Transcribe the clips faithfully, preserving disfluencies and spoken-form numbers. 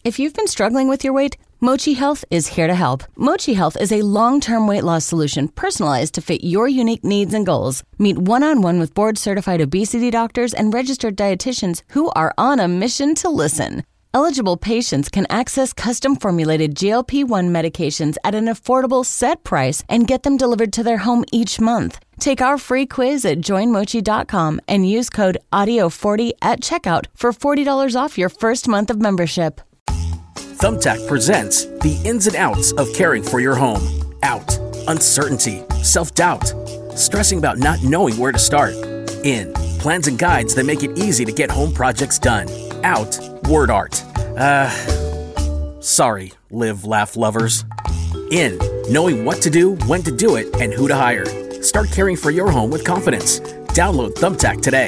If you've been struggling with your weight, Mochi Health is here to help. Mochi Health is a long-term weight loss solution personalized to fit your unique needs and goals. Meet one-on-one with board-certified obesity doctors and registered dietitians who are on a mission to listen. Eligible patients can access custom-formulated G L P one medications at an affordable set price and get them delivered to their home each month. Take our free quiz at join mochi dot com and use code audio forty at checkout for forty dollars off your first month of membership. Thumbtack presents the ins and outs of caring for your home. Out, uncertainty, self-doubt, stressing about not knowing where to start. In, plans and guides that make it easy to get home projects done. Out, word art. Uh, sorry, live, laugh lovers. In, knowing what to do, when to do it, and who to hire. Start caring for your home with confidence. Download Thumbtack today.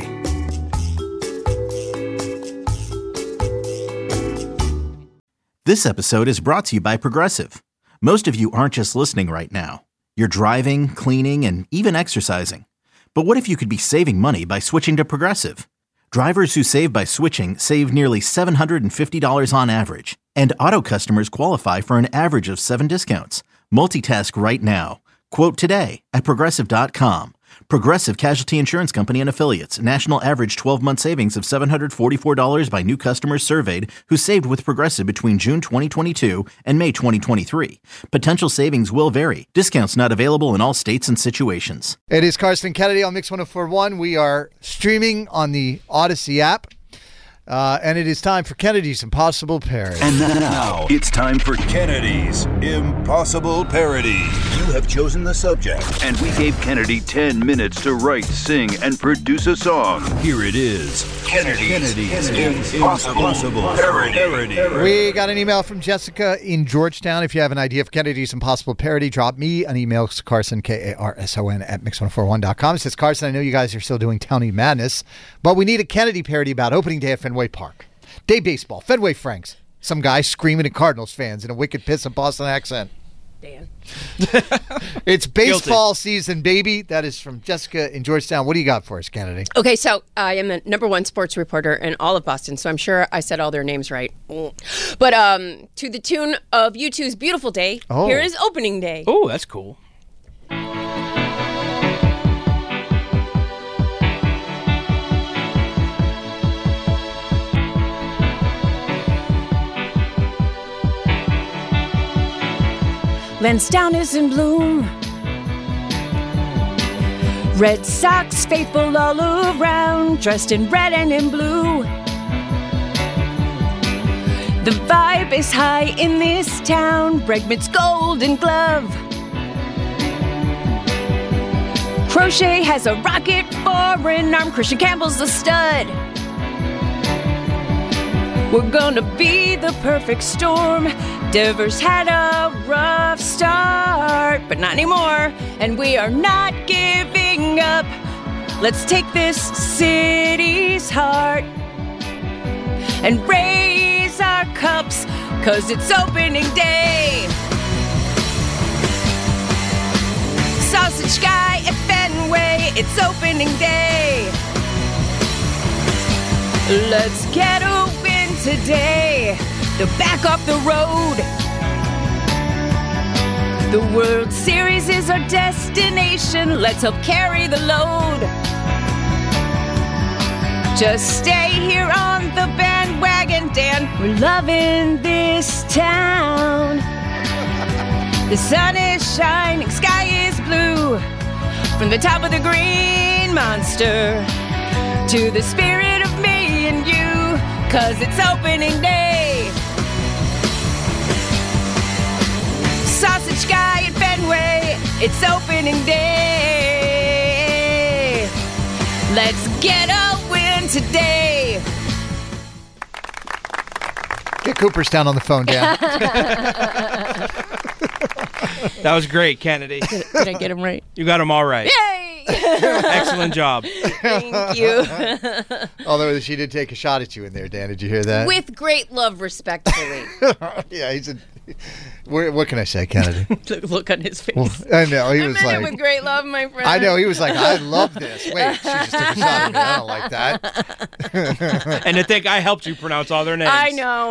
This episode is brought to you by Progressive. Most of you aren't just listening right now. You're driving, cleaning, and even exercising. But what if you could be saving money by switching to Progressive? Drivers who save by switching save nearly seven hundred fifty dollars on average. And auto customers qualify for an average of seven discounts. Multitask right now. Quote today at Progressive dot com. Progressive Casualty Insurance Company and Affiliates. National average twelve-month savings of seven hundred forty-four dollars by new customers surveyed who saved with Progressive between June twenty twenty-two and May twenty twenty-three. Potential savings will vary. Discounts not available in all states and situations. It is Carson Kennedy on Mix one oh four point one. We are streaming on the Odyssey app. Uh, and it is time for Kennedy's Impossible Parody. And now it's time for Kennedy's Impossible Parody. You have chosen the subject. And we gave Kennedy ten minutes to write, sing, and produce a song. Here it is. Kennedy's, Kennedy's Kennedy's Impossible, Impossible Parody. Parody. We got an email from Jessica in Georgetown. If you have an idea for Kennedy's Impossible Parody, drop me an email, Carson, K A R S O N, at mix one oh four one dot com. It says, Carson, I know you guys are still doing Townie Madness, but we need a Kennedy parody about opening day at Fenway Park. Day baseball, Fenway Franks. Some guy screaming at Cardinals fans in a wicked piss and Boston accent. Dan. It's baseball season, baby. That is from Jessica in Georgetown. What do you got for us, Kennedy? Okay, so I am the number one sports reporter in all of Boston, so I'm sure I said all their names right. But um, to the tune of U two's Beautiful Day, oh. Here is Opening Day. Oh, that's cool. Lansdowne is in bloom. Red Sox faithful all around, dressed in red and in blue. The vibe is high in this town, Bregman's Golden Glove. Crochet has a rocket for an arm, Christian Campbell's the stud. We're gonna be the perfect storm. Devers had a rough start, but not anymore, and we are not giving up. Let's take this city's heart and raise our cups, 'cause it's opening day. Sausage Guy at Fenway, it's opening day. Let's get a win today. The back off the road. The World Series is our destination. Let's help carry the load. Just stay here on the bandwagon, Dan. We're loving this town. The sun is shining, sky is blue. From the top of the Green Monster to the spirit of me and you, 'cause it's opening day. Sausage Guy at Fenway, it's opening day. Let's get a win today. Get Cooperstown on the phone, Dan. That was great, Kennedy. Did, did I get him right? You got them all right. Yay! Excellent job. Thank you. Although she did take a shot at you in there, Dan. Did you hear that? With great love, respectfully. Yeah, he's a What, what can I say, Kennedy? The look on his face. Well, I know he I was meant like, it with great love, my friend. I know he was like, I love this. Wait, she just took a shot at me. I don't like that. And to think I helped you pronounce all their names. I know.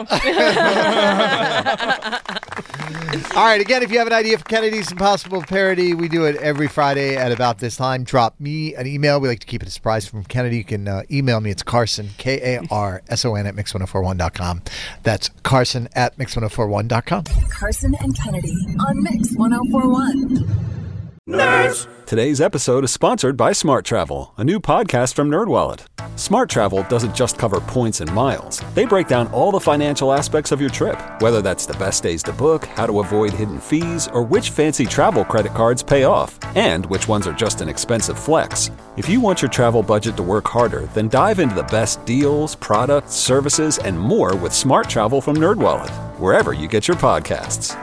All right, again, if you have an idea for Kennedy's Impossible Parody, we do it every Friday at about this time. Drop me an email. We like to keep it a surprise from Kennedy. You can uh, email me. It's Carson, K A R S O N at mix ten forty-one dot com. That's Carson at mix ten forty-one dot com. Carson and Kennedy on Mix ten forty-one. Nerds! Today's episode is sponsored by Smart Travel, a new podcast from NerdWallet. Smart Travel doesn't just cover points and miles. They break down all the financial aspects of your trip, whether that's the best days to book, how to avoid hidden fees, or which fancy travel credit cards pay off, and which ones are just an expensive flex. If you want your travel budget to work harder, then dive into the best deals, products, services, and more with Smart Travel from NerdWallet, wherever you get your podcasts.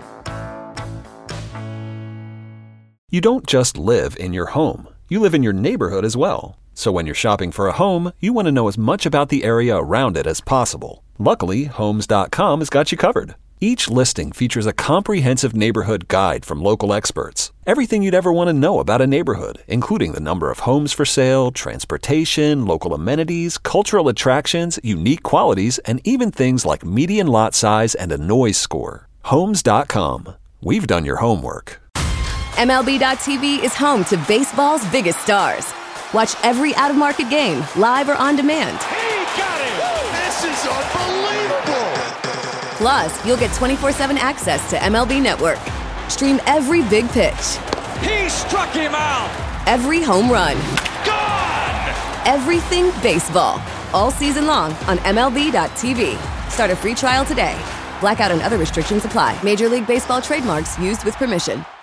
You don't just live in your home. You live in your neighborhood as well. So when you're shopping for a home, you want to know as much about the area around it as possible. Luckily, Homes dot com has got you covered. Each listing features a comprehensive neighborhood guide from local experts. Everything you'd ever want to know about a neighborhood, including the number of homes for sale, transportation, local amenities, cultural attractions, unique qualities, and even things like median lot size and a noise score. Homes dot com. We've done your homework. M L B dot T V is home to baseball's biggest stars. Watch every out-of-market game, live or on demand. He got it! This is unbelievable! Plus, you'll get twenty-four seven access to M L B Network. Stream every big pitch. He struck him out! Every home run. Gone! Everything baseball. All season long on M L B dot T V. Start a free trial today. Blackout and other restrictions apply. Major League Baseball trademarks used with permission.